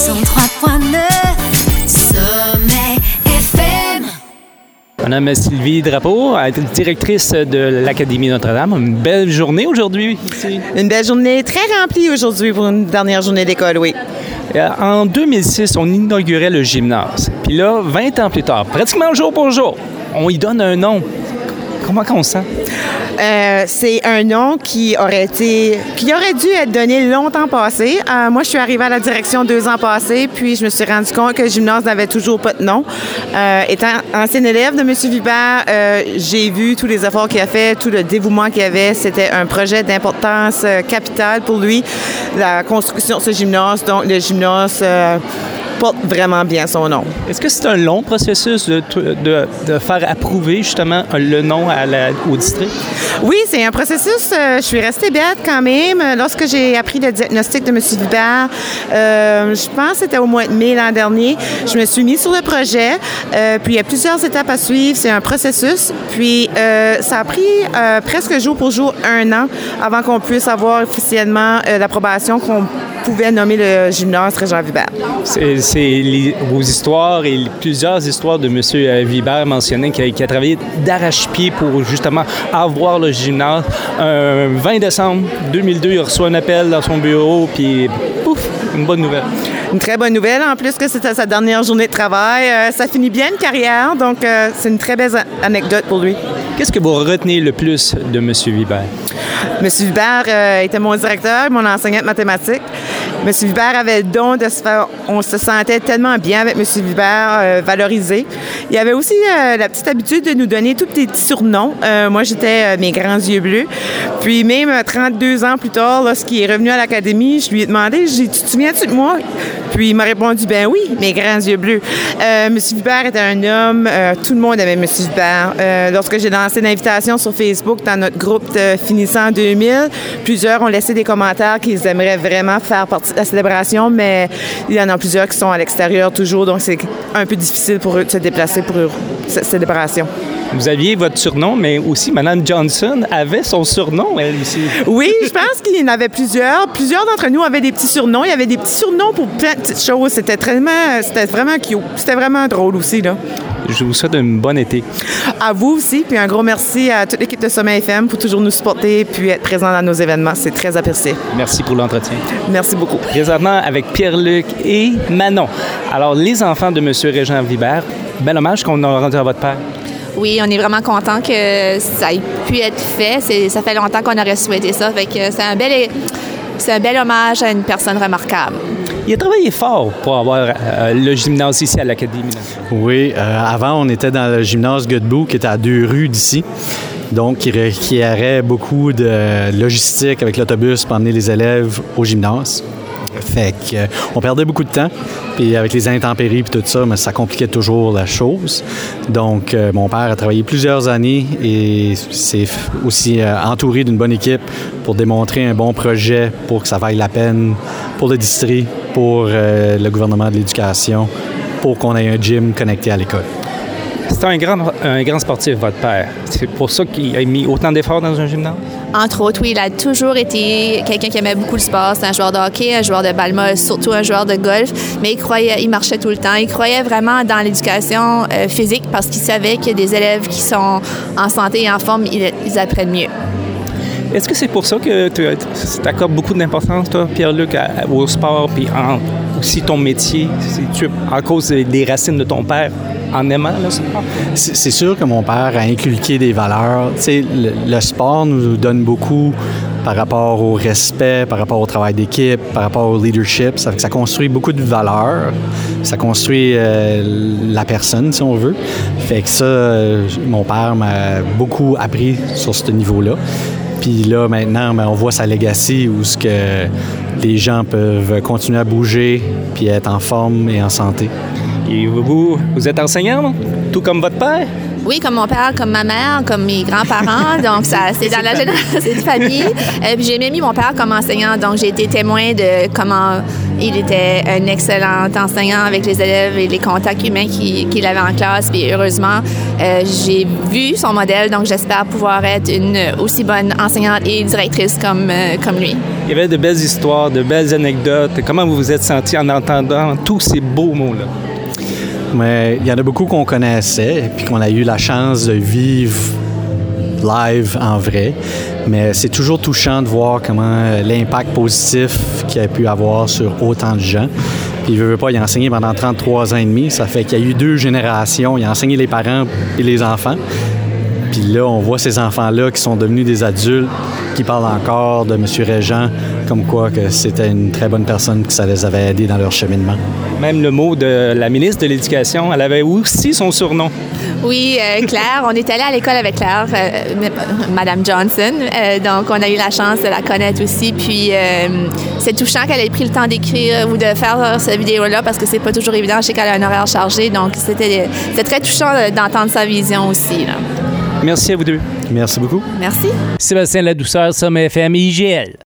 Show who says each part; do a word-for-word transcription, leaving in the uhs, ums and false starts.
Speaker 1: cent trois virgule neuf Sommet F M.
Speaker 2: Mon nom est Sylvie Drapeau, directrice de l'Académie Notre-Dame. Une belle journée aujourd'hui ici.
Speaker 3: Une belle journée très remplie aujourd'hui pour une dernière journée d'école, oui.
Speaker 2: En deux mille six, on inaugurait le gymnase. Puis là, vingt ans plus tard, pratiquement jour pour jour, on y donne un nom. Comment on se sent?
Speaker 3: Euh, c'est un nom qui aurait été, qui aurait dû être donné longtemps passé. Euh, moi, je suis arrivée à la direction deux ans passés, puis je me suis rendu compte que le gymnase n'avait toujours pas de nom. Euh, étant ancienne élève de M. Vibert, euh, j'ai vu tous les efforts qu'il a fait, tout le dévouement qu'il y avait. C'était un projet d'importance euh, capitale pour lui, la construction de ce gymnase. Donc, le gymnase euh, porte vraiment bien son nom.
Speaker 2: Est-ce que c'est un long processus de, de, de faire approuver justement le nom à la, au district?
Speaker 3: Oui, c'est un processus. Euh, je suis restée bête quand même. Lorsque j'ai appris le diagnostic de M. Vibert, euh, je pense que c'était au mois de mai l'an dernier, je me suis mise sur le projet. Euh, puis il y a plusieurs étapes à suivre. C'est un processus. Puis euh, ça a pris euh, presque jour pour jour un an avant qu'on puisse avoir officiellement euh, l'approbation qu'on pouvait nommer le gymnase Régent Vibert.
Speaker 2: C'est, c'est les, vos histoires et les, plusieurs histoires de M. Vibert mentionnaient qui a, qui a travaillé d'arrache-pied pour justement avoir le gymnase. Un vingt décembre deux mille deux, il reçoit un appel dans son bureau, puis pouf, une bonne nouvelle.
Speaker 3: Une très bonne nouvelle. En plus que c'était sa dernière journée de travail. Euh, ça finit bien une carrière, donc euh, c'est une très belle anecdote pour lui.
Speaker 2: Qu'est-ce que vous retenez le plus de M. Vibert?
Speaker 3: M. Vibert euh, était mon directeur, mon enseignant de mathématiques. M. Vibert avait le don de se faire... On se sentait tellement bien avec M. Vibert, euh, valorisé. Il avait aussi euh, la petite habitude de nous donner tous des petits surnoms. Euh, moi, j'étais euh, mes grands yeux bleus. Puis même euh, trente-deux ans plus tard, lorsqu'il est revenu à l'académie, je lui ai demandé, j'ai dit, tu te souviens-tu de moi? Puis il m'a répondu, ben oui, mes grands yeux bleus. Euh, M. Vibert était un homme, euh, tout le monde aimait M. Vibert. Euh, lorsque j'ai lancé l'invitation sur Facebook dans notre groupe de finissant en deux mille, plusieurs ont laissé des commentaires qu'ils aimeraient vraiment faire partie de la célébration, mais il y en a plusieurs qui sont à l'extérieur toujours, donc c'est un peu difficile pour eux de se déplacer pour eux, cette célébration.
Speaker 2: Vous aviez votre surnom, mais aussi Mme Johnson avait son surnom, elle aussi.
Speaker 3: Oui, je pense qu'il y en avait plusieurs. Plusieurs d'entre nous avaient des petits surnoms. Il y avait des petits surnoms pour plein de petites choses. C'était tellement, c'était vraiment cute. C'était vraiment drôle aussi, là.
Speaker 2: Je vous souhaite un bon été.
Speaker 3: À vous aussi, puis un gros merci à toute l'équipe de Sommet F M pour toujours nous supporter puis être présent dans nos événements. C'est très apprécié.
Speaker 2: Merci pour l'entretien.
Speaker 3: Merci beaucoup.
Speaker 2: Présentement avec Pierre-Luc et Manon. Alors, les enfants de M. Régent Vibert, bel hommage qu'on a rendu à votre père.
Speaker 4: Oui, on est vraiment content que ça ait pu être fait. C'est, ça fait longtemps qu'on aurait souhaité ça. Fait que c'est un bel, c'est un bel hommage à une personne remarquable.
Speaker 2: Il a travaillé fort pour avoir euh, le gymnase ici à l'Académie.
Speaker 5: Oui, euh, avant, on était dans le gymnase Godbout, qui était à deux rues d'ici. Donc, qui requérait beaucoup de logistique avec l'autobus pour emmener les élèves au gymnase. Fait qu'on perdait beaucoup de temps. Puis avec les intempéries et tout ça, mais ça compliquait toujours la chose. Donc, euh, mon père a travaillé plusieurs années et s'est aussi euh, entouré d'une bonne équipe pour démontrer un bon projet pour que ça vaille la peine pour le district, pour euh, le gouvernement de l'éducation, pour qu'on ait un gym connecté à l'école.
Speaker 2: C'est un grand, un grand sportif, votre père. C'est pour ça qu'il a mis autant d'efforts dans un gymnase?
Speaker 4: Entre autres, oui, il a toujours été quelqu'un qui aimait beaucoup le sport. C'est un joueur de hockey, un joueur de balle-molle, surtout un joueur de golf. Mais il croyait, il marchait tout le temps. Il croyait vraiment dans l'éducation euh, physique parce qu'il savait qu'il y a des élèves qui sont en santé et en forme, ils, ils apprennent mieux.
Speaker 2: Est-ce que c'est pour ça que tu accordes beaucoup d'importance, toi, Pierre-Luc, à, au sport, puis en, aussi ton métier, c'est-tu à cause des racines de ton père, en aimant le sport?
Speaker 5: C'est, c'est sûr que mon père a inculqué des valeurs. Tu sais, le, le sport nous donne beaucoup par rapport au respect, par rapport au travail d'équipe, par rapport au leadership. Ça fait que ça construit beaucoup de valeurs. Ça construit euh, la personne, si on veut. Fait que ça, euh, mon père m'a beaucoup appris sur ce niveau-là. Puis là, maintenant, ben, on voit sa legacy où ce que les gens peuvent continuer à bouger puis être en forme et en santé.
Speaker 2: Et vous, vous êtes enseignant, tout comme votre père?
Speaker 4: Oui, comme mon père, comme ma mère, comme mes grands-parents. Donc, ça, c'est dans la génération de famille. Euh, puis j'ai même mis mon père comme enseignant. Donc, j'ai été témoin de comment il était un excellent enseignant avec les élèves et les contacts humains qu'il, qu'il avait en classe. Puis heureusement, euh, j'ai vu son modèle. Donc, j'espère pouvoir être une aussi bonne enseignante et directrice comme, euh, comme lui.
Speaker 2: Il y avait de belles histoires, de belles anecdotes. Comment vous vous êtes senti en entendant tous ces beaux mots-là?
Speaker 5: Mais il y en a beaucoup qu'on connaissait puis qu'on a eu la chance de vivre live en vrai. Mais c'est toujours touchant de voir comment l'impact positif qu'il a pu avoir sur autant de gens. Puis il veut, veut pas, il a enseigné pendant trente-trois ans et demi. Ça fait qu'il y a eu deux générations. Il a enseigné les parents et les enfants. Puis là, on voit ces enfants-là qui sont devenus des adultes, qui parlent encore de M. Régent, comme quoi que c'était une très bonne personne, que ça les avait aidés dans leur cheminement.
Speaker 2: Même le mot de la ministre de l'Éducation, elle avait aussi son surnom.
Speaker 4: Oui, euh, Claire. On est allé à l'école avec Claire, euh, Madame Johnson. Euh, donc, on a eu la chance de la connaître aussi. Puis, euh, c'est touchant qu'elle ait pris le temps d'écrire ou de faire cette vidéo-là parce que c'est pas toujours évident. Je sais qu'elle a un horaire chargé. Donc, c'était, c'était très touchant d'entendre sa vision aussi, là.
Speaker 2: Merci à vous deux.
Speaker 5: Merci beaucoup.
Speaker 4: Merci.
Speaker 6: Sébastien Ladouceur, Somme F M I G L.